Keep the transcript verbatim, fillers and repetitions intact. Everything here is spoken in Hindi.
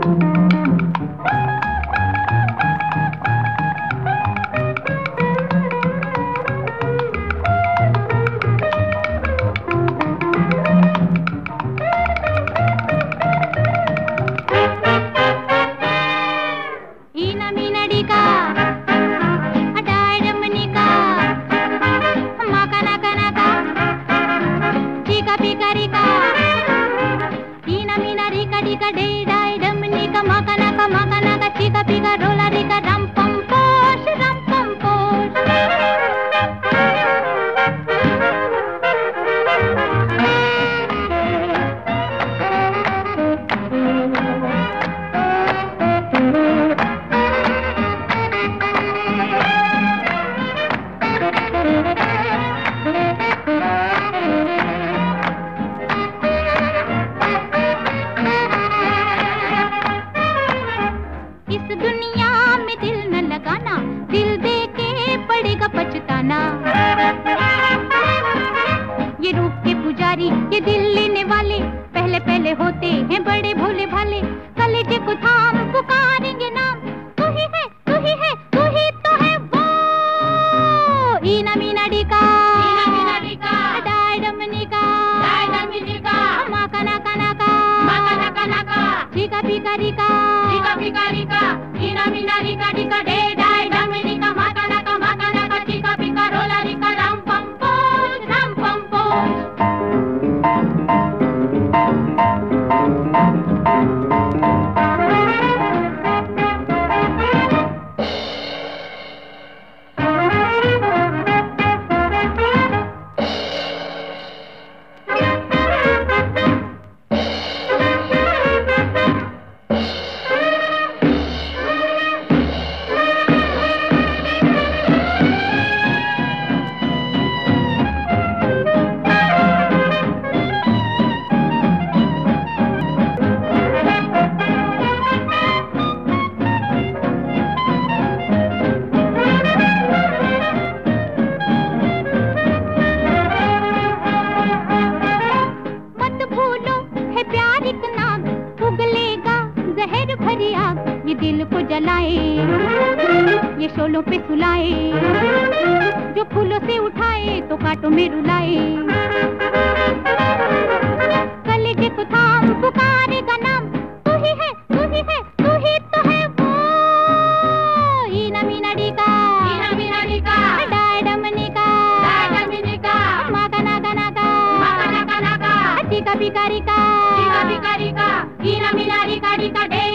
ये रूप के पुजारी, ये दिल लेने वाले, पहले पहले होते हैं बड़े भोले भाले। कलेजे को थाम पुकारेंगे नाम, तू ही है, तू ही है, तू ही तो है वो। ईना मीना डिका, ईना मीना डिका, डाय डमनिका, डाय डमनिका, माका नाका नाका, माका नाका नाका, डिका पिका डिका, डिका पिका डिका, ईना मीना डिका डिका डे डाय डमनिका, माका नाका माका नाका, डिका पिका रोला डिका राम पम पोज, राम पम पोज। ये दिल को जलाए, ये शोलों पे सुलाए, जो फूलों से उठाए तो कांटों में रुलाए। कलेजे को थाम पुकारेगा नाम, तू ही है, तू ही है, तू ही तो है वो। ईना मीना डिका, ईना मीना डिका, डाय डमनिका, डाय डमनिका, माका नाका नाका, माका नाका नाका, डिका पिका डिका, डिका पिका डिका, ईना मीना डिका डिका डे